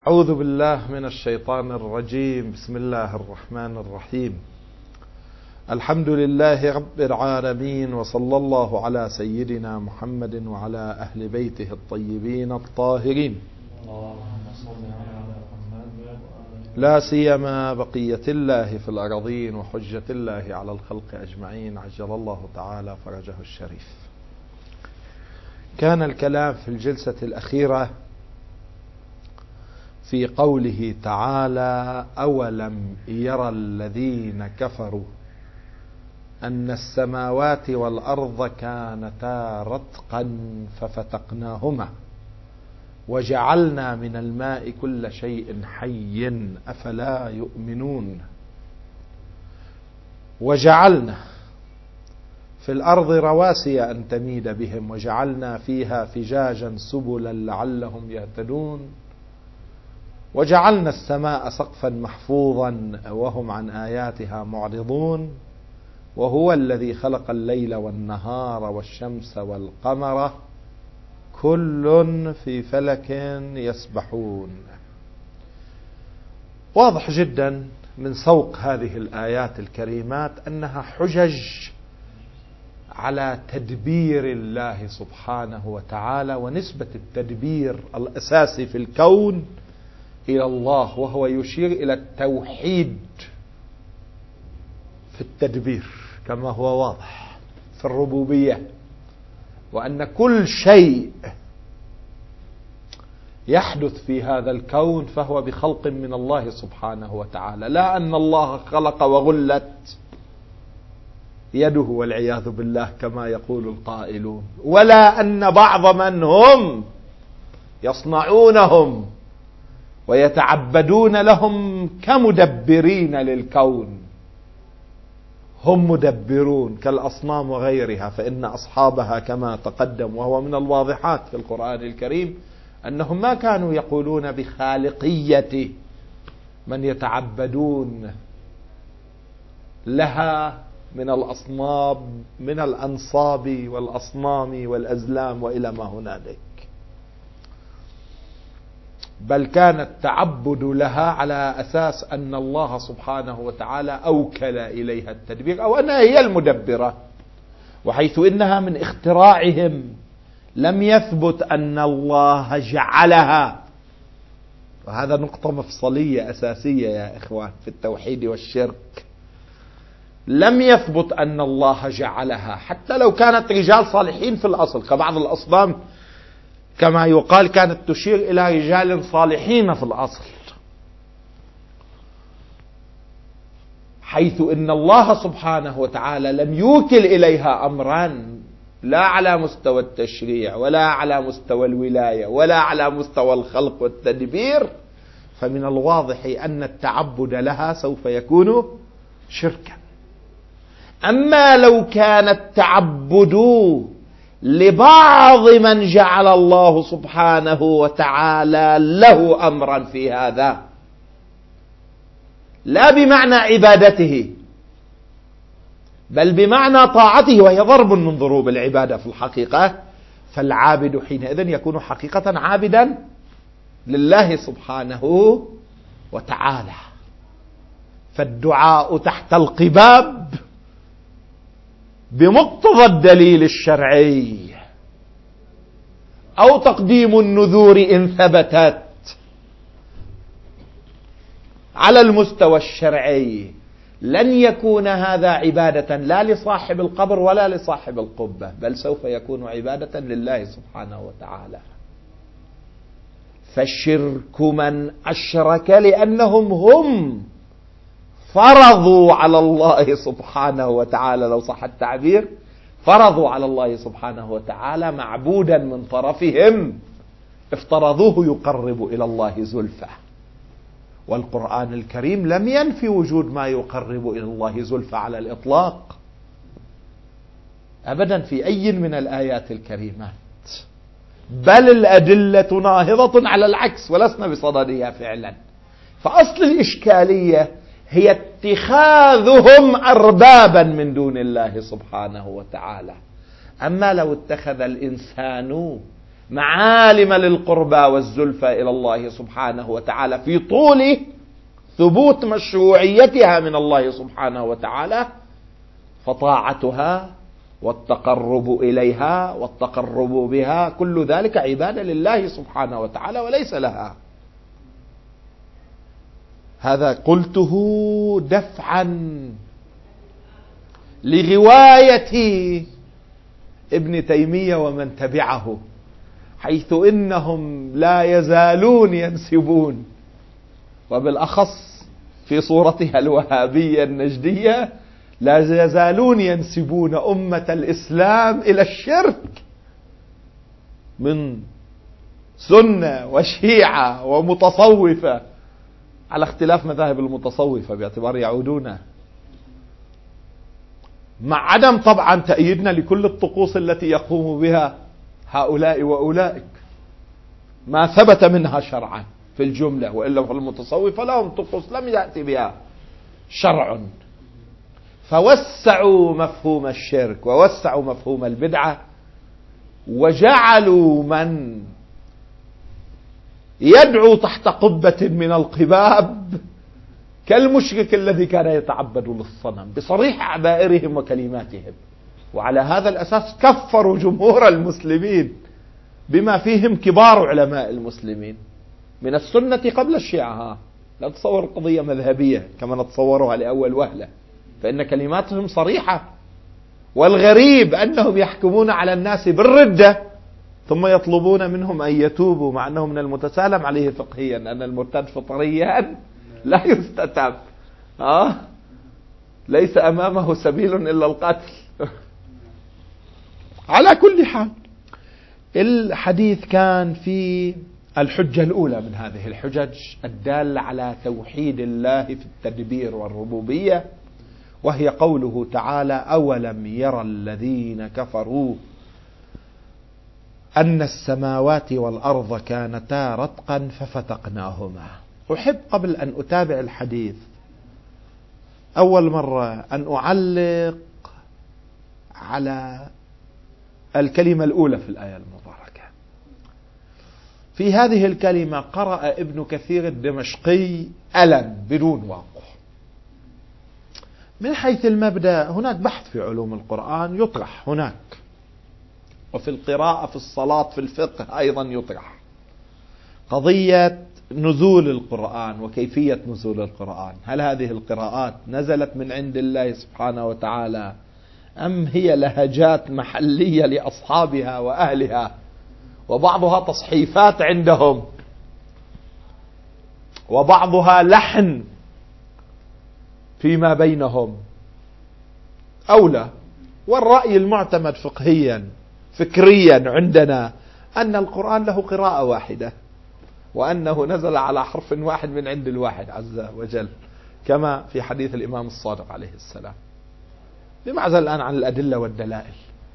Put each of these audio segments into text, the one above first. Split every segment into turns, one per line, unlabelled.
أعوذ بالله من الشيطان الرجيم. بسم الله الرحمن الرحيم. الحمد لله رب العالمين، وصلى الله على سيدنا محمد وعلى أهل بيته الطيبين الطاهرين، لا سيما بقية الله في الأراضين وحجة الله على الخلق أجمعين، عجل الله تعالى فرجه الشريف. كان الكلام في الجلسة الأخيرة في قوله تعالى: أولم يرى الذين كفروا أن السماوات والأرض كانتا رتقا ففتقناهما وجعلنا من الماء كل شيء حي أفلا يؤمنون. وجعلنا في الأرض رواسي أن تميد بهم وجعلنا فيها فجاجا سبلا لعلهم يهتدون وجعلنا السماء سقفا محفوظا وهم عن آياتها معرضون. وهو الذي خلق الليل والنهار والشمس والقمر كل في فلك يسبحون. واضح جدا من سوق هذه الآيات الكريمات أنها حجج على تدبير الله سبحانه وتعالى ونسبة التدبير الأساسي في الكون إلى الله، وهو يشير إلى التوحيد في التدبير كما هو واضح في الربوبية، وأن كل شيء يحدث في هذا الكون فهو بخلق من الله سبحانه وتعالى، لا أن الله خلق وغلت يده والعياذ بالله كما يقول القائلون، ولا أن بعض من هم يصنعونهم ويتعبدون لهم كمدبرين للكون، هم مدبرون كالأصنام وغيرها، فإن أصحابها كما تقدم وهو من الواضحات في القرآن الكريم أنهم ما كانوا يقولون بخالقية من يتعبدون لها من الأصنام، من الأنصاب والأصنام والأزلام وإلى ما هنالك، بل كان التعبد لها على أساس أن الله سبحانه وتعالى أوكل إليها التدبير أو أنها هي المدبرة، وحيث إنها من اختراعهم لم يثبت أن الله جعلها. وهذا نقطة مفصلية أساسية يا إخوان في التوحيد والشرك. لم يثبت أن الله جعلها، حتى لو كانت رجال صالحين في الأصل، كبعض الأصنام كما يقال كانت تشير إلى رجال صالحين في الأصل، حيث إن الله سبحانه وتعالى لم يوكل إليها أمرا لا على مستوى التشريع ولا على مستوى الولاية ولا على مستوى الخلق والتدبير، فمن الواضح أن التعبد لها سوف يكون شركا. أما لو كان التعبد لبعض من جعل الله سبحانه وتعالى له أمرا في هذا، لا بمعنى عبادته بل بمعنى طاعته، وهي ضرب من ضروب العبادة في الحقيقة، فالعابد حينئذ يكون حقيقة عابدا لله سبحانه وتعالى. فالدعاء تحت القباب بمقتضى الدليل الشرعي أو تقديم النذور إن ثبتت على المستوى الشرعي لن يكون هذا عبادة لا لصاحب القبر ولا لصاحب القبة، بل سوف يكون عبادة لله سبحانه وتعالى. فالشرك من أشرك لأنهم هم فرضوا على الله سبحانه وتعالى، لو صح التعبير، فرضوا على الله سبحانه وتعالى معبودا من طرفهم افترضوه يقرب إلى الله زلفى. والقرآن الكريم لم ينفي وجود ما يقرب إلى الله زلفى على الإطلاق أبدا في أي من الآيات الكريمات، بل الأدلة ناهضة على العكس ولسنا بصددها فعلا. فأصل الإشكالية هي اتخاذهم أربابا من دون الله سبحانه وتعالى. أما لو اتخذ الإنسان معالم للقربى والزلفى إلى الله سبحانه وتعالى في طول ثبوت مشروعيتها من الله سبحانه وتعالى، فطاعتها والتقرب إليها والتقرب بها كل ذلك عبادة لله سبحانه وتعالى وليس لها. هذا قلته دفعا لغواية ابن تيمية ومن تبعه، حيث إنهم لا يزالون ينسبون، وبالأخص في صورتها الوهابية النجدية، لا يزالون ينسبون أمة الإسلام إلى الشرك من سنة وشيعة ومتصوفة، على اختلاف مذاهب المتصوفة باعتبار يعودون، مع عدم طبعا تأييدنا لكل الطقوس التي يقوم بها هؤلاء وأولئك، ما ثبت منها شرعا في الجملة، وإلا فالمتصوفة لهم طقوس لم يأتي بها شرع، فوسعوا مفهوم الشرك ووسعوا مفهوم البدعة، وجعلوا من يدعو تحت قبة من القباب كالمشرك الذي كان يتعبد للصنم بصريح عبائرهم وكلماتهم. وعلى هذا الأساس كفروا جمهور المسلمين بما فيهم كبار علماء المسلمين من السنة قبل الشيعة. لا تصور القضية مذهبية كما نتصورها لأول وهلة، فإن كلماتهم صريحة. والغريب أنهم يحكمون على الناس بالردة ثم يطلبون منهم أن يتوبوا، مع أنه من المتسالم عليه فقهيا أن المرتد فطريا لا يستتاب، ليس أمامه سبيل إلا القتل. على كل حال، الحديث كان في الحجة الأولى من هذه الحجج الدالة على توحيد الله في التدبير والربوبية، وهي قوله تعالى: أولم يرى الذين كفروا أن السماوات والأرض كانتا رتقا ففتقناهما. أحب قبل أن أتابع الحديث أول مرة أن أعلق على الكلمة الأولى في الآية المباركة. في هذه الكلمة قرأ ابن كثير الدمشقي ألم بدون واو. من حيث المبدأ هناك بحث في علوم القرآن يطرح هناك، وفي القراءة في الصلاة في الفقه أيضا يطرح قضية نزول القرآن وكيفية نزول القرآن. هل هذه القراءات نزلت من عند الله سبحانه وتعالى أم هي لهجات محلية لأصحابها وأهلها، وبعضها تصحيفات عندهم وبعضها لحن فيما بينهم أولى؟ والرأي المعتمد فقهيا فكريا عندنا أن القرآن له قراءة واحدة، وأنه نزل على حرف واحد من عند الواحد عز وجل، كما في حديث الإمام الصادق عليه السلام، بمعزل الآن عن الأدلة والدلائل.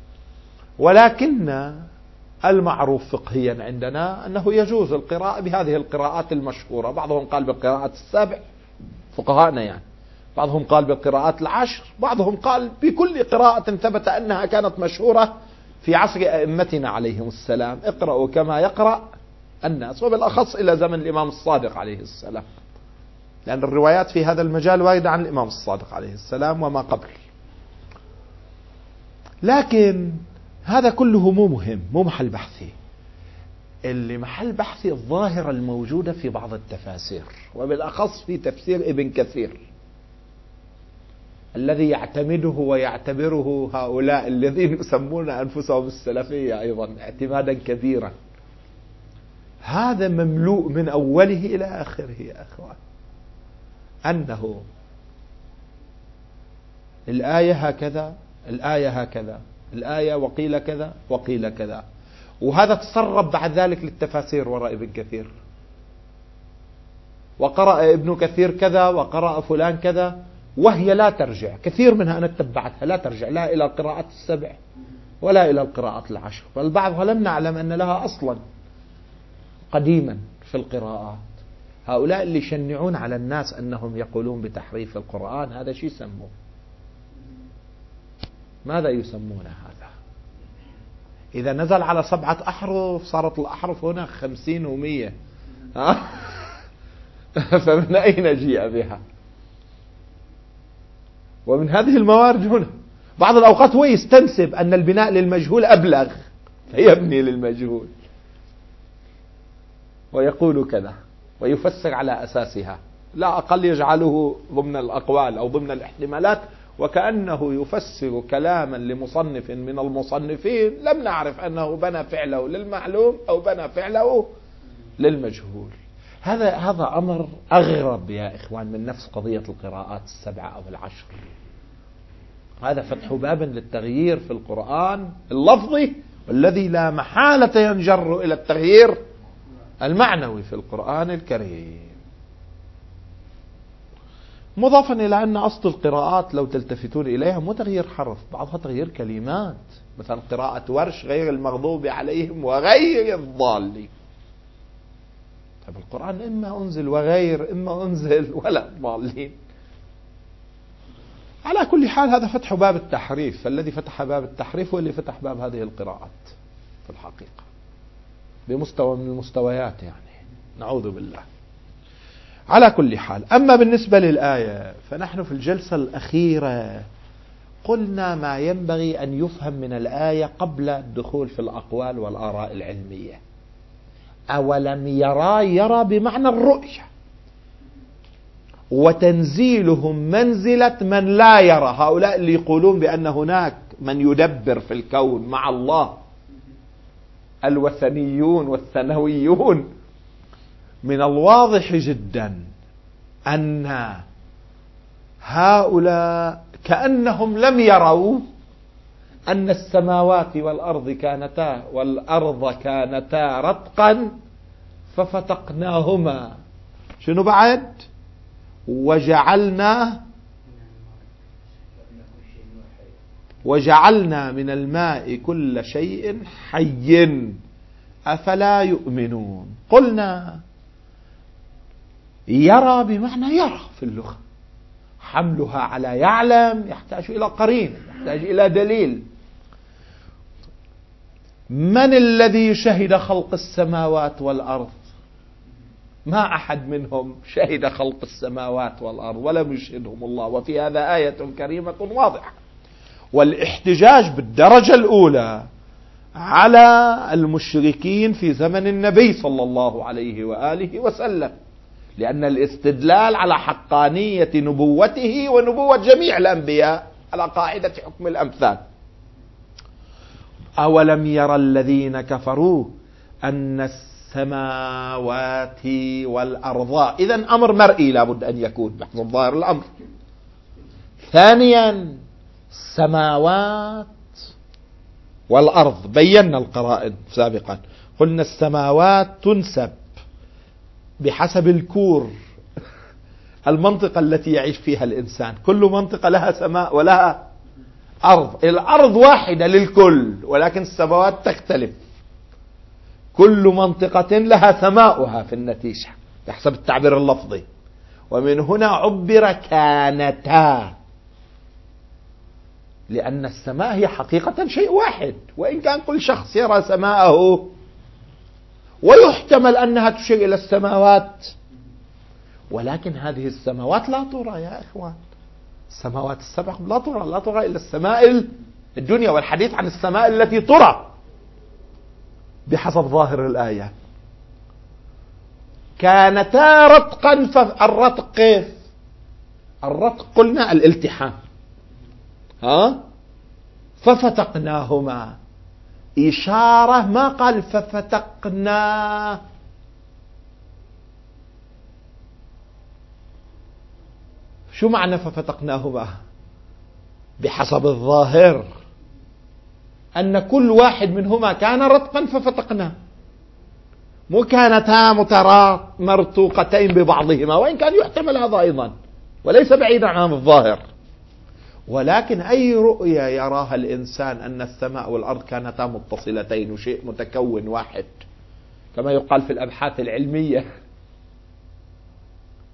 ولكن المعروف فقهيا عندنا أنه يجوز القراءة بهذه القراءات المشهورة. بعضهم قال بالقراءات السبع فقهاءنا يعني، بعضهم قال بالقراءات العشر، بعضهم قال بكل قراءة ثبت أنها كانت مشهورة في عصر أئمتنا عليهم السلام. اقرأوا كما يقرأ الناس، وبالأخص إلى زمن الإمام الصادق عليه السلام، لأن الروايات في هذا المجال واردة عن الإمام الصادق عليه السلام وما قبل. لكن هذا كله مو مهم، مو محل بحثي. اللي محل بحثي الظاهرة الموجودة في بعض التفاسير، وبالأخص في تفسير ابن كثير الذي يعتمده ويعتبره هؤلاء الذين يسمون أنفسهم السلفية أيضا اعتمادا كبيرا. هذا مملوء من أوله إلى آخره يا أخوان، أنه الآية هكذا، الآية هكذا، الآية وقيل كذا وقيل كذا، وهذا تسرب بعد ذلك للتفاسير وراء ابن كثير، وقرأ ابن كثير كذا وقرأ فلان كذا، وهي لا ترجع، كثير منها أنا اتبعتها لا ترجع لا إلى القراءات السبع ولا إلى القراءات العشر، بل بعضها لم نعلم أن لها أصلا قديما في القراءات. هؤلاء اللي يشنعون على الناس أنهم يقولون بتحريف القرآن، هذا شيء يسموه؟ ماذا يسمون هذا؟ إذا نزل على 7 أحرف صارت الأحرف هنا 50 و100. فمن أين جيء بها؟ ومن هذه الموارد هنا. بعض الأوقات هو يستنسب أن البناء للمجهول أبلغ فيبني للمجهول ويقول كذا ويفسر على أساسها، لا أقل يجعله ضمن الأقوال أو ضمن الاحتمالات، وكأنه يفسر كلاما لمصنف من المصنفين لم نعرف أنه بنى فعله للمعلوم أو بنى فعله للمجهول. هذا أمر أغرب يا إخوان من نفس قضية القراءات 7 أو 10. هذا فتح باب للتغيير في القرآن اللفظي، والذي لا محالة ينجر إلى التغيير المعنوي في القرآن الكريم. مضافا إلى أن أصل القراءات لو تلتفتون إليها مو تغيير حرف، بعضها تغيير كلمات. مثلا قراءة ورش غير المغضوب عليهم وغير الضالين. طيب القرآن إما أنزل وغير، إما أنزل ولا الضالين. على كل حال هذا فتح باب التحريف، فالذي فتح باب التحريف هو اللي فتح باب هذه القراءات في الحقيقة بمستوى من المستويات، يعني نعوذ بالله. على كل حال، أما بالنسبة للآية فنحن في الجلسة الأخيرة قلنا ما ينبغي أن يفهم من الآية قبل الدخول في الأقوال والآراء العلمية. أولم يرى بمعنى الرؤية، وتنزيلهم منزلة من لا يرى. هؤلاء اللي يقولون بأن هناك من يدبر في الكون مع الله، الوثنيون والثنويون، من الواضح جدا أن هؤلاء كأنهم لم يروا أن السماوات والأرض كانتا رتقا ففتقناهما. شنو بعد؟ وجعلنا من الماء كل شيء حي أفلا يؤمنون. قلنا يرى بمعنى يرى في اللغة، حملها على يعلم يحتاج إلى قرين، يحتاج إلى دليل. من الذي شهد خلق السماوات والأرض؟ ما أحد منهم شهد خلق السماوات والأرض ولم يشهدهم الله، وفي هذا آية كريمة واضحة. والاحتجاج بالدرجة الأولى على المشركين في زمن النبي صلى الله عليه وآله وسلم، لأن الاستدلال على حقانية نبوته ونبوة جميع الأنبياء على قاعدة حكم الأمثال. أولم يرى الذين كفروا أن السماوات والأرض، إذن أمر مرئي لابد أن يكون بحسب ظاهر الأمر. ثانيا السماوات والأرض، بينا القرائن سابقا، قلنا السماوات تنسب بحسب الكور، المنطقة التي يعيش فيها الإنسان. كل منطقة لها سماء ولها أرض. الأرض واحدة للكل ولكن السماوات تختلف، كل منطقة لها سماؤها في النتيجة بحسب التعبير اللفظي. ومن هنا عبر كانتا، لأن السماء هي حقيقة شيء واحد، وإن كان كل شخص يرى سماءه، ويحتمل أنها تشير إلى السماوات، ولكن هذه السماوات لا ترى يا إخوان. السماوات السبع لا ترى إلا السماء الدنيا، والحديث عن السماء التي ترى بحسب ظاهر الآية. كانتا رتقا، فالرتق كيف؟ الرتق قلنا الالتحام، ففتقناهما، إشارة، ما قال ففتقنا. شو معنى ففتقناهما؟ بحسب الظاهر أن كل واحد منهما كان رتقا ففتقناه، مو كانتا مرتوقتين ببعضهما، وإن كان يحتمل هذا أيضا وليس بعيدا عن الظاهر. ولكن أي رؤية يراها الإنسان أن السماء والأرض كانتا متصلتين وشيء متكون واحد، كما يقال في الأبحاث العلمية،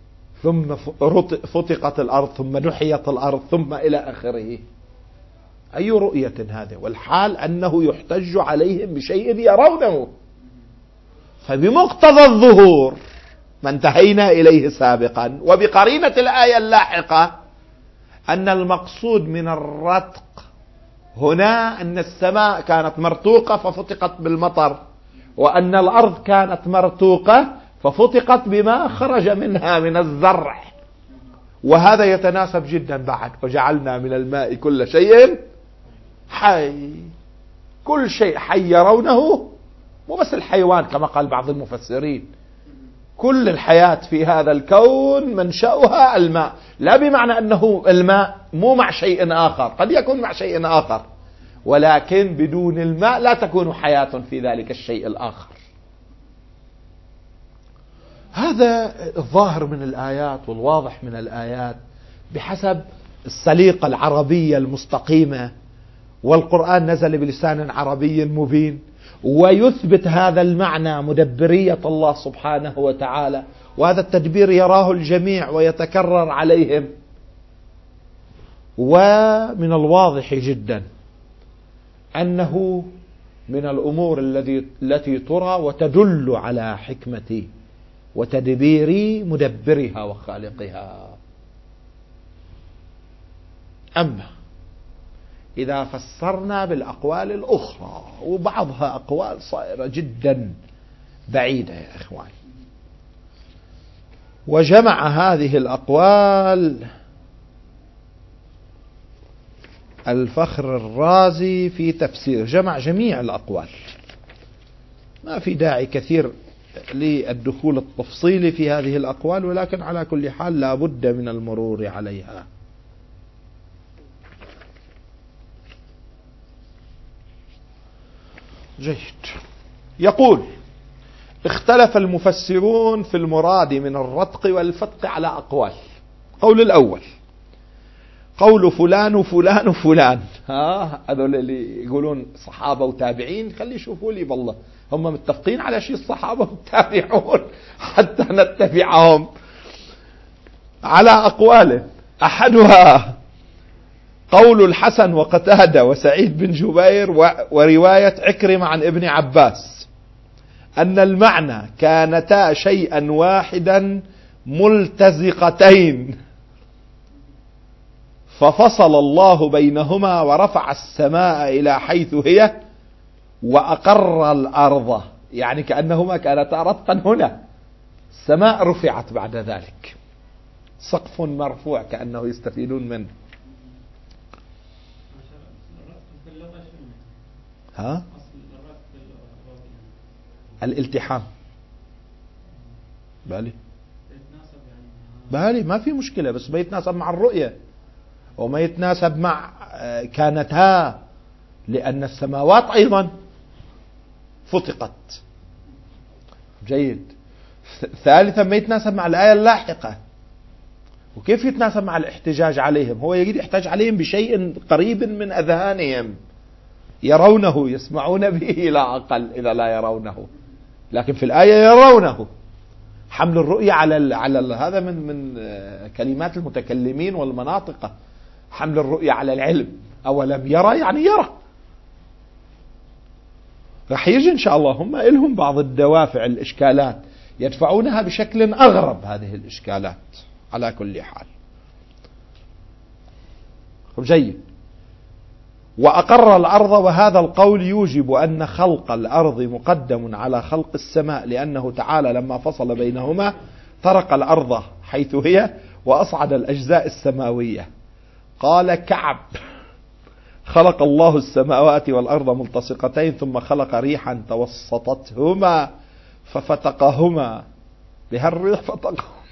ثم فتقت الأرض ثم نحيت الأرض ثم إلى آخره. أي رؤية هذه؟ والحال أنه يحتج عليهم بشيء يرونه. فبمقتضى الظهور ما انتهينا إليه سابقا وبقرينة الآية اللاحقة أن المقصود من الرتق هنا أن السماء كانت مرتوقة ففتقت بالمطر، وأن الأرض كانت مرتوقة ففتقت بما خرج منها من الزرع، وهذا يتناسب جدا بعد. وجعلنا من الماء كل شيء حي. كل شيء حي يرونه، مو بس الحيوان كما قال بعض المفسرين، كل الحياة في هذا الكون منشأها الماء. لا بمعنى أنه الماء مو مع شيء آخر، قد يكون مع شيء آخر، ولكن بدون الماء لا تكون حياة في ذلك الشيء الآخر. هذا الظاهر من الآيات والواضح من الآيات بحسب السليقة العربية المستقيمة، والقرآن نزل بلسان عربي مبين، ويثبت هذا المعنى مدبرية الله سبحانه وتعالى، وهذا التدبير يراه الجميع ويتكرر عليهم. ومن الواضح جدا أنه من الأمور التي ترى وتدل على حكمة وتدبير مدبرها وخالقها. أما إذا فسرنا بالأقوال الأخرى، وبعضها أقوال صائرة جدا بعيدة يا إخوان، وجمع هذه الأقوال الفخر الرازي في تفسير، جمع جميع الأقوال، ما في داعي كثير للدخول التفصيلي في هذه الأقوال، ولكن على كل حال لا بد من المرور عليها. جيد. يقول: اختلف المفسرون في المراد من الرتق والفتق على أقوال. قول الأول قول فلان وفلان وفلان. هذول اللي يقولون صحابة وتابعين، خلي يشوفوا لي والله هم متفقين على شيء الصحابة والتابعون حتى نتبعهم على أقوال. أحدها قول الحسن وقتادة وسعيد بن جبير ورواية عكرمة عن ابن عباس أن المعنى كانتا شيئا واحدا ملتزقتين ففصل الله بينهما ورفع السماء إلى حيث هي وأقر الأرض، يعني كأنهما كانتا رتقا هنا، السماء رفعت بعد ذلك، سقف مرفوع كأنه يستفيدون منه. الالتحام بالي ما في مشكلة، بس ما يتناسب مع الرؤية وما يتناسب مع كانتها، لأن السماوات أيضا فتقت. جيد. ثالثا ما يتناسب مع الآية اللاحقة. وكيف يتناسب مع الاحتجاج عليهم؟ هو يريد يحتاج عليهم بشيء قريب من أذهانهم يرونه يسمعون به لا أقل إذا لا يرونه، لكن في الآية يرونه. حمل الرؤية على هذا من كلمات المتكلمين والمناطق، حمل الرؤية على العلم. أولم يرى يعني يرى. رح يجي إن شاء الله، هم إلهم بعض الدوافع الإشكالات يدفعونها بشكل أغرب هذه الإشكالات. على كل حال جيد. وأقر الأرض، وهذا القول يوجب أن خلق الأرض مقدم على خلق السماء، لأنه تعالى لما فصل بينهما طرق الأرض حيث هي وأصعد الأجزاء السماوية. قال كعب: خلق الله السماوات والأرض ملتصقتين ثم خلق ريحا توسطتهما ففتقهما بها الريح فتقهما.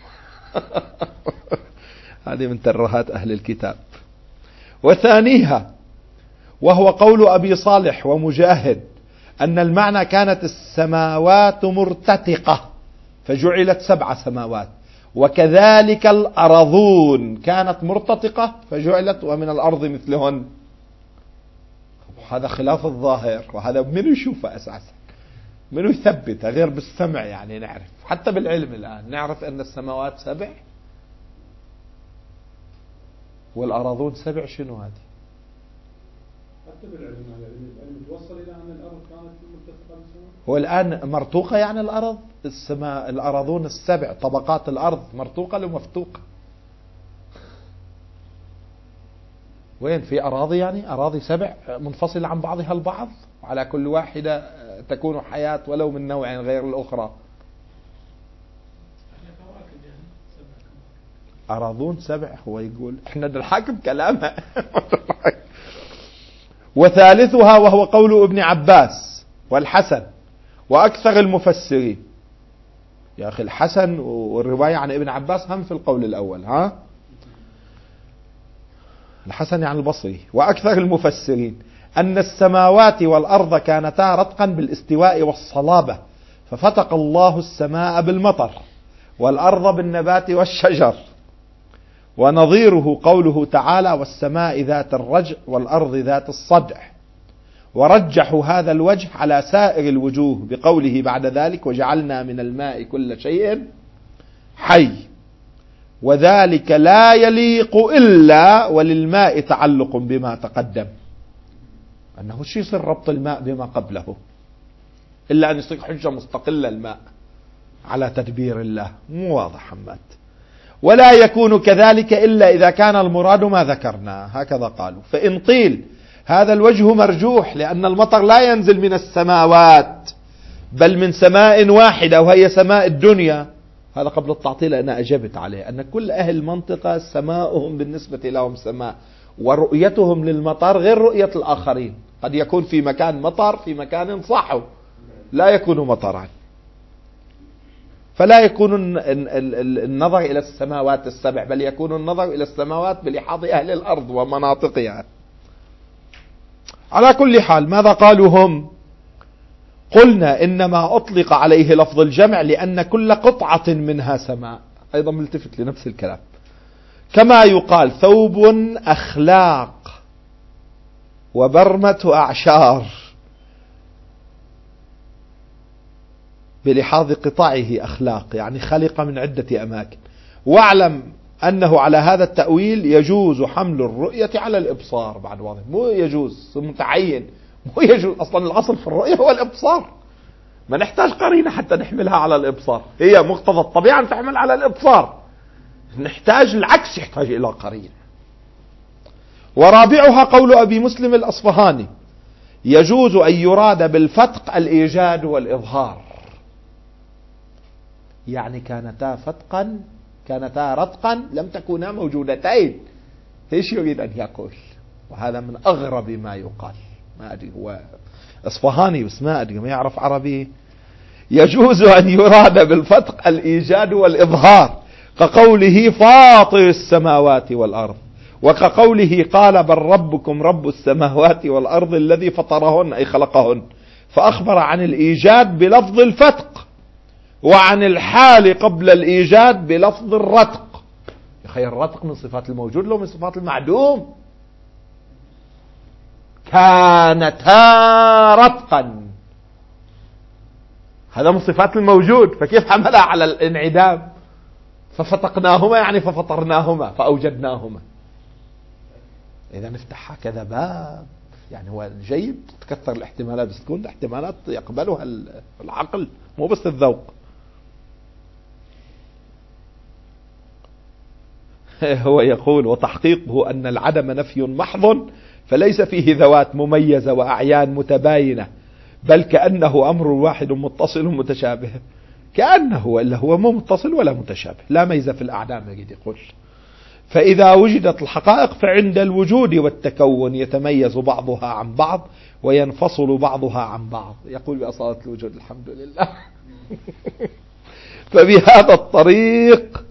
هذه من ترهات أهل الكتاب. وثانيها وهو قول أبي صالح ومجاهد أن المعنى كانت السماوات مرتتقة فجعلت 7 سماوات، وكذلك الأرضون كانت مرتتقة فجعلت ومن الأرض مثلهن. هذا خلاف الظاهر، وهذا من يشوفه أساسا، من يثبته غير بالسمع. يعني نعرف حتى بالعلم الآن نعرف أن السماوات 7 والأرضون 7. شنو هذه؟
حتى بالعلم العلم توصل إلى أن الأرض كانت مرتفعة بالسماء.
هو الآن مرتوقة يعني الأرض، السماء الأراضون السبع طبقات الأرض مرتوقة لو مفتوقة؟ وين في أراضي يعني أراضي سبع منفصلة عن بعضها البعض، وعلى كل واحدة تكون حياة ولو من نوع غير الأخرى. أراضون سبع، هو يقول احنا نحاكم كلامه. وثالثها وهو قول ابن عباس والحسن وأكثر المفسرين. يا أخي الحسن والرواية عن ابن عباس هم في القول الأول، ها الحسن يعني البصري وأكثر المفسرين أن السماوات والأرض كانتا رتقا بالاستواء والصلابة، ففتق الله السماء بالمطر والأرض بالنبات والشجر. ونظيره قوله تعالى والسماء ذات الرجع والأرض ذات الصدع. ورجحوا هذا الوجه على سائر الوجوه بقوله بعد ذلك وجعلنا من الماء كل شيء حي، وذلك لا يليق إلا وللماء تعلق بما تقدم. أنه شو يصير ربط الماء بما قبله إلا أن يصير حجة مستقلة الماء على تدبير الله؟ مو واضح حماد. ولا يكون كذلك إلا إذا كان المراد ما ذكرنا، هكذا قالوا. فإن قيل هذا الوجه مرجوح لأن المطر لا ينزل من السماوات بل من سماء واحدة وهي سماء الدنيا، هذا قبل التعطيل أنا أجبت عليه أن كل أهل المنطقة سماؤهم بالنسبة لهم سماء، ورؤيتهم للمطر غير رؤية الآخرين. قد يكون في مكان مطر في مكان صحو لا يكون مطرا، فلا يكون النظر إلى السماوات السبع بل يكون النظر إلى السماوات بلحاظ أهل الأرض ومناطقها. على كل حال ماذا قالوا هم؟ قلنا إنما أطلق عليه لفظ الجمع لأن كل قطعة منها سماء، أيضا ملتفت لنفس الكلام. كما يقال ثوب أخلاق وبرمة أعشار بلحاظ قطعه أخلاق، يعني خلق من عدة أماكن. واعلم أنه على هذا التأويل يجوز حمل الرؤية على الإبصار. بعد واضح مو يجوز متعين، مو يجوز أصلا. الأصل في الرؤية هو الإبصار، ما نحتاج قرينة حتى نحملها على الإبصار، هي مقتضى الطبيعة أن تحمل على الإبصار. نحتاج العكس، يحتاج إلى قرينة. ورابعها قول أبي مسلم الأصفهاني يجوز أن يراد بالفتق الإيجاد والإظهار، يعني كانتا فتقا كانتا رتقا لم تكونا موجودتين. ايش يريد أن يقول؟ وهذا من أغرب ما يقال. ما أدري هو أصفهاني بس ما أدري ما يعرف عربي. يجوز أن يراد بالفتق الإيجاد والإظهار كقوله فاطر السماوات والأرض، وكقوله قال بل ربكم رب السماوات والأرض الذي فطرهن أي خلقهن، فأخبر عن الإيجاد بلفظ الفتق وعن الحال قبل الإيجاد بلفظ الرتق. يا أخي الرتق من صفات الموجود لو من صفات المعدوم. كانتا رتقا هذا من صفات الموجود، فكيف حملها على الانعدام؟ ففتقناهما يعني ففطرناهما فأوجدناهما. إذا نفتح هكذا باب يعني هو جيد تكثر الاحتمالات، بس تكون احتمالات يقبلها العقل مو بس الذوق. هو يقول وتحقيقه أن العدم نفي محض فليس فيه ذوات مميزة وأعيان متباينة، بل كأنه أمر واحد متصل متشابه. كأنه إلا هو مو متصل ولا متشابه، لا ميزة في الأعلام يجد يقول. فإذا وجدت الحقائق فعند الوجود والتكون يتميز بعضها عن بعض وينفصل بعضها عن بعض. يقول بأصالة الوجود الحمد لله. فبهذا الطريق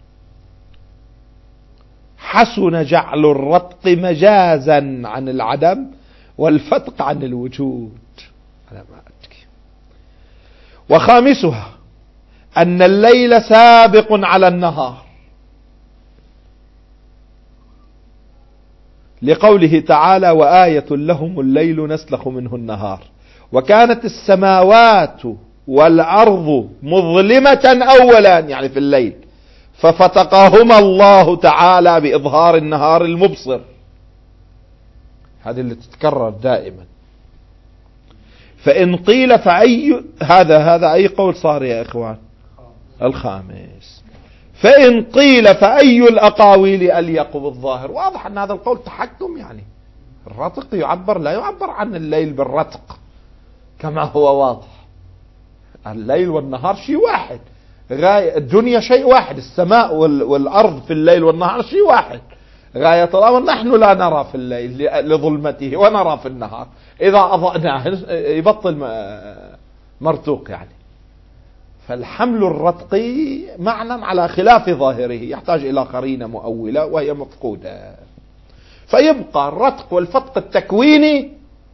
حسن جعل الرتق مجازا عن العدم والفتق عن الوجود. أنا ما أدري. وخامسها أن الليل سابق على النهار لقوله تعالى وآية لهم الليل نسلخ منه النهار. وكانت السماوات والأرض مظلمة أولا يعني في الليل، ففتقهما الله تعالى بإظهار النهار المبصر. هذه اللي تتكرر دائما. فإن قيل فأي هذا أي قول صار يا إخوان؟ الخامس. فإن قيل فأي الأقاويل أليق بالظاهر؟ واضح أن هذا القول تحكم، يعني الرتق لا يعبر عن الليل بالرتق كما هو واضح. الليل والنهار شيء واحد، الدنيا شيء واحد، السماء والأرض في الليل والنهار شيء واحد. غاية الأمر نحن لا نرى في الليل لظلمته ونرى في النهار، إذا أضأناه يبطل مرتوق يعني. فالحمل الرتقي معنى على خلاف ظاهره يحتاج إلى قرينة مؤولة وهي مفقودة. فيبقى الرتق والفتق التكويني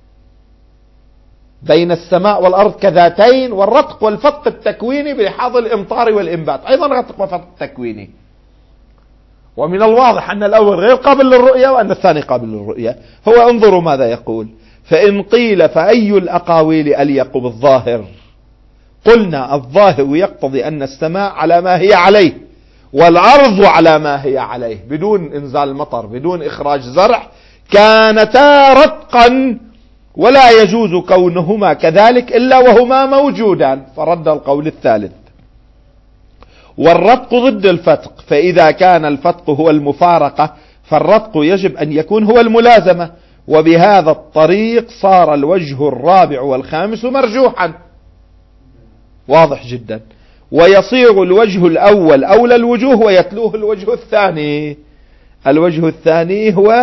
بين السماء والأرض كذاتين، والرتق والفتق التكويني بلحاظ الإمطار والإنبات أيضا رتق وفتق تكويني. ومن الواضح أن الأول غير قابل للرؤية وأن الثاني قابل للرؤية. هو انظروا ماذا يقول: فإن قيل فأي الأقاويل أليق بالظاهر؟ قلنا الظاهر يقتضي أن السماء على ما هي عليه والأرض على ما هي عليه بدون إنزال مطر بدون إخراج زرع كانتا رتقا، ولا يجوز كونهما كذلك إلا وهما موجودان. فرد القول الثالث: والرتق ضد الفتق، فإذا كان الفتق هو المفارقة فالرتق يجب أن يكون هو الملازمة، وبهذا الطريق صار الوجه الرابع والخامس مرجوحا. واضح جدا. ويصير الوجه الأول أولى الوجوه ويتلوه الوجه الثاني. الوجه الثاني هو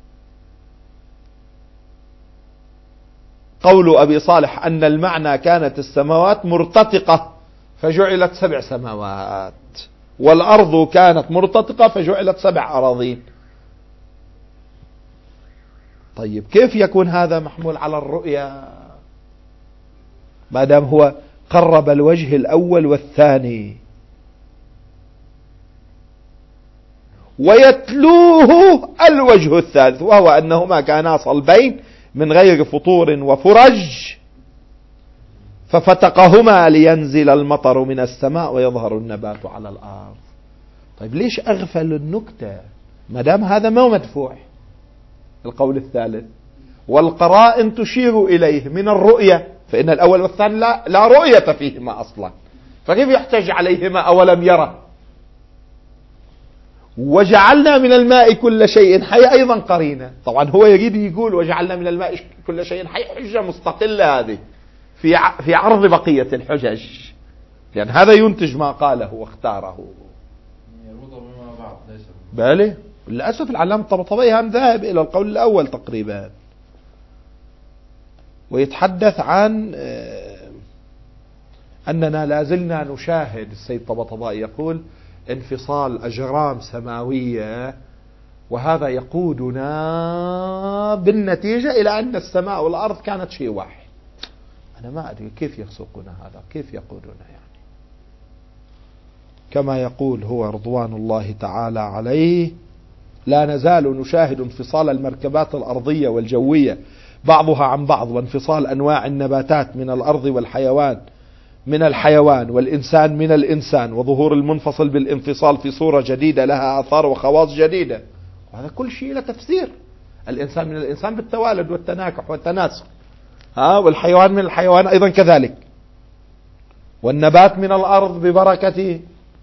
قول أبي صالح أن المعنى كانت السماوات مرتتقة فجعلت 7 سماوات، والأرض كانت مرتتقة فجعلت 7 أراضين. طيب كيف يكون هذا محمول على الرؤية ما دام هو قرب الوجه الأول والثاني ويتلوه الوجه الثالث، وهو أنهما كانا صلبين من غير فطور وفرج ففتقهما لينزل المطر من السماء ويظهر النبات على الأرض. طيب ليش أغفل النكتة ما دام هذا ما مدفوع؟ القول الثالث: والقرائن تشير إليه من الرؤية، فإن الأول والثاني لا رؤية فيهما أصلا، فكيف يحتج عليهما أولم يرى؟ وجعلنا من الماء كل شيء حي أيضا قرينة. طبعا هو يريد يقول وجعلنا من الماء كل شيء حي، حجة مستقلة هذه في عرض بقية الحجج، لأن هذا ينتج ما قاله واختاره. بالي للأسف العلامة الطبطبائي هم ذاهب إلى القول الأول تقريبا، ويتحدث عن أننا لازلنا نشاهد. السيد الطبطبائي يقول انفصال أجرام سماوية، وهذا يقودنا بالنتيجة إلى أن السماء والأرض كانت شيء واحد. أنا ما أدري كيف يسوقون هذا، كيف يقودون يعني. كما يقول هو رضوان الله تعالى عليه: لا نزال نشاهد انفصال المركبات الأرضية والجوية بعضها عن بعض، وانفصال أنواع النباتات من الأرض والحيوان من الحيوان والإنسان من الإنسان، وظهور المنفصل بالانفصال في صورة جديدة لها آثار وخواص جديدة. وهذا كل شيء له تفسير. الإنسان من الإنسان بالتوالد والتناكح والتناسل، والحيوان من الحيوان أيضا كذلك، والنبات من الأرض ببركته،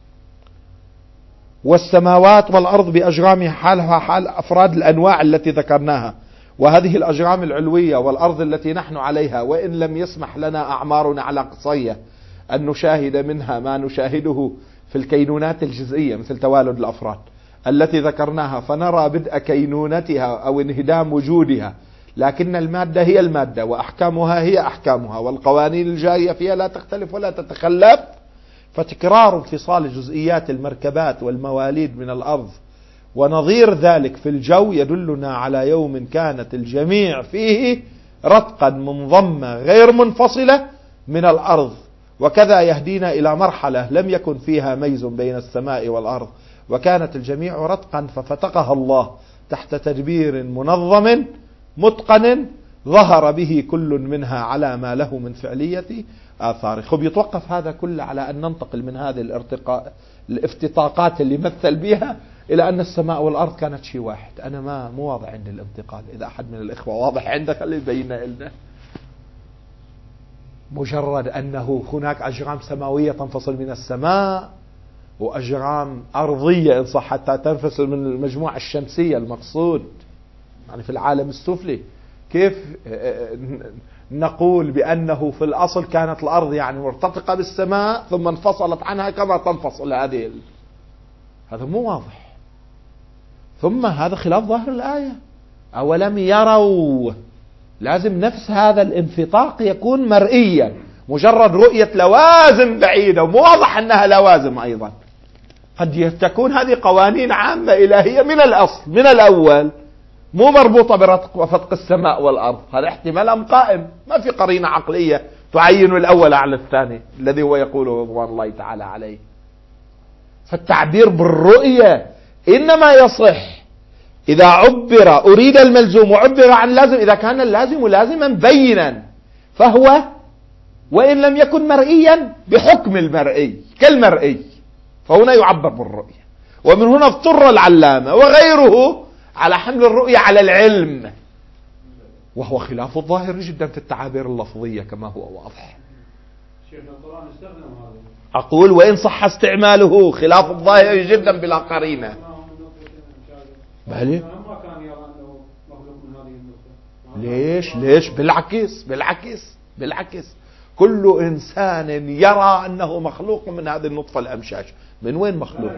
والسماوات والأرض بأجرامها حالها حال أفراد الأنواع التي ذكرناها. وهذه الأجرام العلوية والأرض التي نحن عليها، وإن لم يسمح لنا أعمارنا على قصية أن نشاهد منها ما نشاهده في الكينونات الجزئية مثل توالد الأفراد التي ذكرناها، فنرى بدء كينونتها أو انهدام وجودها، لكن المادة هي المادة وأحكامها هي أحكامها، والقوانين الجارية فيها لا تختلف ولا تتخلف. فتكرار انفصال جزئيات المركبات والمواليد من الأرض ونظير ذلك في الجو يدلنا على يوم كانت الجميع فيه رتقا منضمة غير منفصلة من الأرض، وكذا يهدينا إلى مرحلة لم يكن فيها ميز بين السماء والأرض، وكانت الجميع رتقا ففتقها الله تحت تدبير منظم متقن ظهر به كل منها على ما له من فعلية آثار. خب يتوقف هذا كله على أن ننتقل من هذه الافتقاقات اللي مثل بها إلى أن السماء والأرض كانت شيء واحد. أنا مو واضح عندي الانتقال. إذا أحد من الإخوة واضح عنده خليه يبين لنا. مجرد أنه هناك أجرام سماوية تنفصل من السماء وأجرام أرضية إن صح حتى تنفصل من المجموعة الشمسية المقصود يعني في العالم السفلي. كيف نقول بأنه في الأصل كانت الأرض يعني مرتفقة بالسماء ثم انفصلت عنها كما تنفصل هذه هذا مو واضح. ثم هذا خلاف ظاهر الآية. أولم يروا، لازم نفس هذا الانفطاق يكون مرئيا. مجرد رؤية لوازم بعيدة ومو واضح أنها لوازم أيضا. قد تكون هذه قوانين عامة إلهية من الأصل من الأول مو مربوطة برتق وفتق السماء والأرض. هذا احتمال قائم، ما في قرينة عقلية تعين الأول على الثاني الذي هو يقوله رضوان الله تعالى عليه. فالتعبير بالرؤية إنما يصح إذا أريد الملزوم وعبر عن لازم. إذا كان اللازم لازما بينا فهو وإن لم يكن مرئيا بحكم المرئي كالمرئي، فهنا يعبر بالرؤية. ومن هنا اضطر العلامة وغيره على حمل الرؤية على العلم، وهو خلاف الظاهر جدا في التعابير اللفظية كما هو واضح. أقول وإن صح استعماله خلاف الظاهر جدا بلا قرينة. بلي ليش بالعكس كل إنسان يرى أنه مخلوق من هذه النطفة الأمشاج. من وين مخلوق؟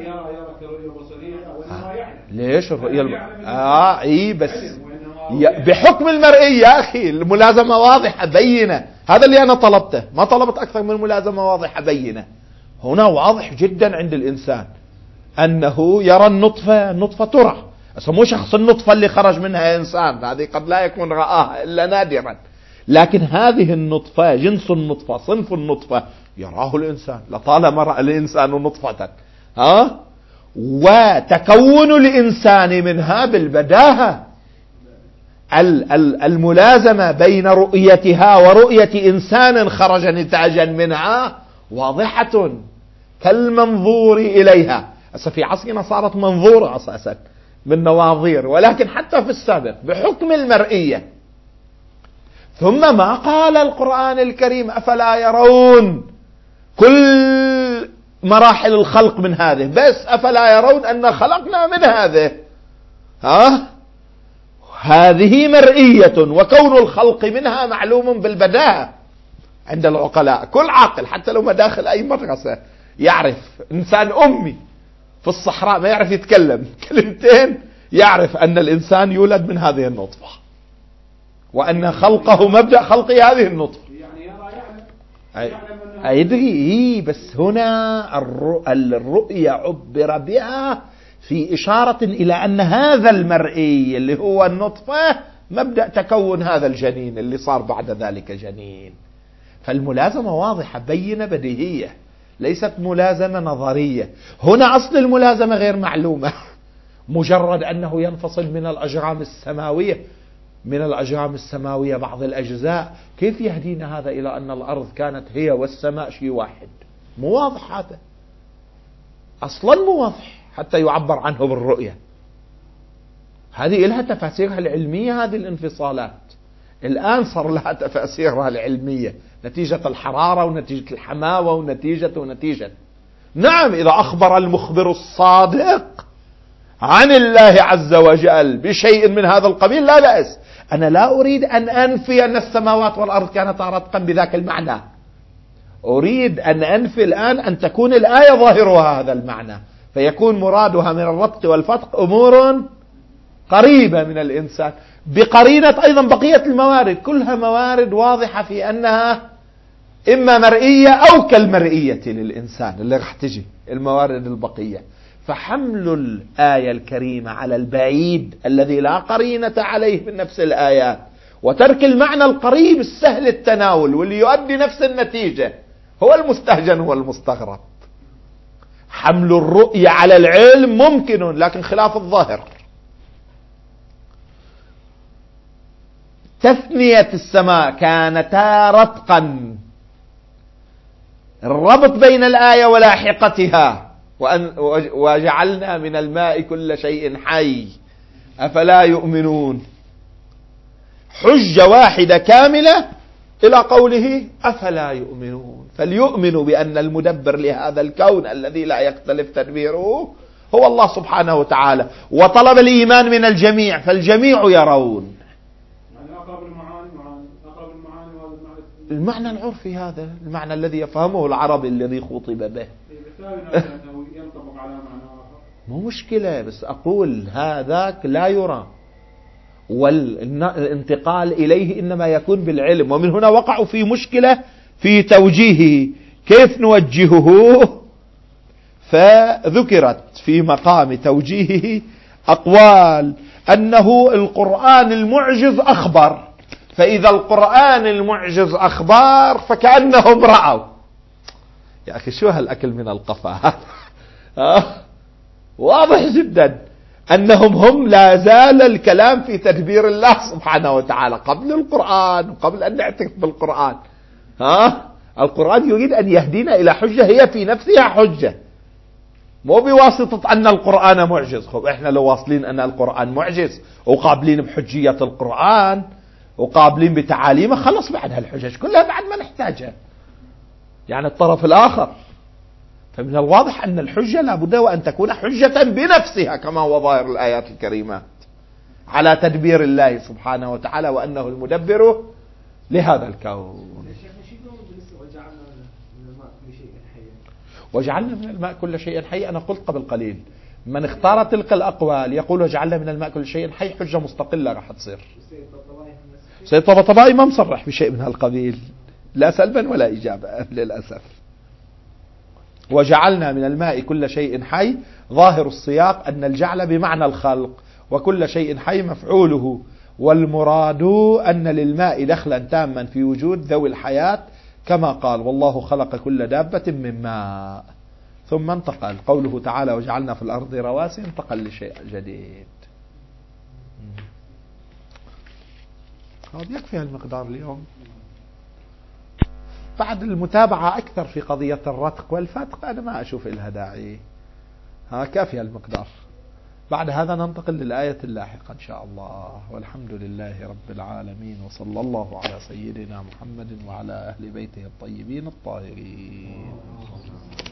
ليش الرؤية بس بحكم المرئي يا أخي. الملازمة واضحة بينة. هذا اللي أنا طلبته، ما طلبت أكثر من ملازمة واضحة بينة. هنا واضح جدا عند الإنسان أنه يرى النطفة ترى. مو شخص النطفة اللي خرج منها إنسان، هذه قد لا يكون رآها إلا نادرا. لكن هذه النطفة جنس النطفة صنف النطفة يراه الإنسان لطالما رأى الإنسان نطفة. وتكون الإنسان منها بالبداهة. الملازمة بين رؤيتها ورؤية إنسان خرج نتاجا منها واضحة كالمنظور إليها. في عصرنا صارت منظورة أساسا من نواظير، ولكن حتى في السابق بحكم المرئية. ثم ما قال القرآن الكريم أفلا يرون كل مراحل الخلق من هذه، بس أفلا يرون أن خلقنا من هذه. هذه مرئية، وكون الخلق منها معلوم بالبداهة عند العقلاء. كل عاقل حتى لو ما داخل أي مدرسة يعرف. إنسان أمي في الصحراء ما يعرف يتكلم كلمتين يعرف أن الإنسان يولد من هذه النطفة، وأن خلقه مبدأ خلق هذه النطفة. يدري بس هنا الرؤية عبر بها في إشارة إلى أن هذا المرئي اللي هو النطفة مبدأ تكون هذا الجنين اللي صار بعد ذلك جنين. فالملازمة واضحة بينة بديهية، ليست ملازمة نظرية. هنا أصل الملازمة غير معلومة. مجرد أنه ينفصل من الأجرام السماوية بعض الأجزاء. كيف يهدينا هذا إلى أن الأرض كانت هي والسماء شيء واحد؟ مو واضح هذا أصلا، مو واضح حتى يعبر عنه بالرؤية. هذه لها تفاسيرها العلمية. هذه الانفصالات الآن صار لها تفاسيرها العلمية نتيجة الحرارة ونتيجة الحماوة ونتيجة. نعم، إذا أخبر المخبر الصادق عن الله عز وجل بشيء من هذا القبيل لا بأس. أنا لا أريد أن أنفي أن السماوات والأرض كانتا رتقا بذاك المعنى. أريد أن أنفي الآن أن تكون الآية ظاهرها هذا المعنى، فيكون مرادها من الربط والفتق أمور قريبة من الإنسان بقرينة أيضا بقية الموارد. كلها موارد واضحة في أنها إما مرئية أو كالمرئية للإنسان اللي راح تجي الموارد البقية. فحمل الآية الكريمة على البعيد الذي لا قرينة عليه من نفس الآيات، وترك المعنى القريب السهل التناول واللي يؤدي نفس النتيجة هو المستهجن والمستغرب. حمل الرؤية على العلم ممكن، لكن خلاف الظاهر. تثنية السماء كانتا رتقا، الربط بين الآية ولاحقتها وجعلنا من الماء كل شيء حي أفلا يؤمنون. حجة واحدة كاملة إلى قوله أفلا يؤمنون. فليؤمنوا بأن المدبر لهذا الكون الذي لا يختلف تدبيره هو الله سبحانه وتعالى، وطلب الإيمان من الجميع، فالجميع يرون.
يعني أقرب المعاني وهذا
المعنى العرفي، هذا المعنى الذي يفهمه العربي الذي خطب به.
ينطبق على معنى آخر.
مو مشكلة، بس أقول هذاك لا يرى، والانتقال إليه إنما يكون بالعلم. ومن هنا وقعوا في مشكلة في توجيهه، كيف نوجهه؟ فذكرت في مقام توجيهه أقوال أنه القرآن المعجز أخبر، فإذا القرآن المعجز أخبار فكأنهم رأوا. يا أخي شو هالأكل من القفا واضح جدا أنهم لا زال الكلام في تدبير الله سبحانه وتعالى قبل القرآن وقبل أن نعتقد بالقرآن. القرآن يريد أن يهدينا إلى حجة هي في نفسها حجة، مو بواسطة أن القرآن معجز. خب إحنا لو واصلين أن القرآن معجز وقابلين بحجية القرآن وقابلين بتعاليمه، خلص بعد هالحجج كلها بعد ما نحتاجها، يعني الطرف الآخر. فمن الواضح أن الحجة لابد وأن تكون حجة بنفسها كما هو ظاهر الآيات الكريمات على تدبير الله سبحانه وتعالى وأنه المدبر لهذا الكون. وجعلنا من الماء كل شيء حي. أنا قلت قبل قليل من اختار تلك الأقوال يقول وجعلنا من الماء كل شيء حي، حجة مستقلة راح تصير. سيد طبطبائي ما مصرح بشيء من هالقبيل، لا سلبا ولا إيجابا للأسف. وجعلنا من الماء كل شيء حي، ظاهر السياق أن الجعل بمعنى الخلق، وكل شيء حي مفعوله، والمراد أن للماء دخلا تاما في وجود ذوي الحياة كما قال والله خلق كل دابة من ماء. ثم انتقل قوله تعالى وجعلنا في الأرض رواسي، انتقل لشيء جديد. يكفي المقدار اليوم، بعد المتابعة أكثر في قضية الرتق والفتق أنا ما أشوف لها داعي. كافي المقدار. بعد هذا ننتقل للآية اللاحقة إن شاء الله. والحمد لله رب العالمين، وصلى الله على سيدنا محمد وعلى أهل بيته الطيبين الطاهرين.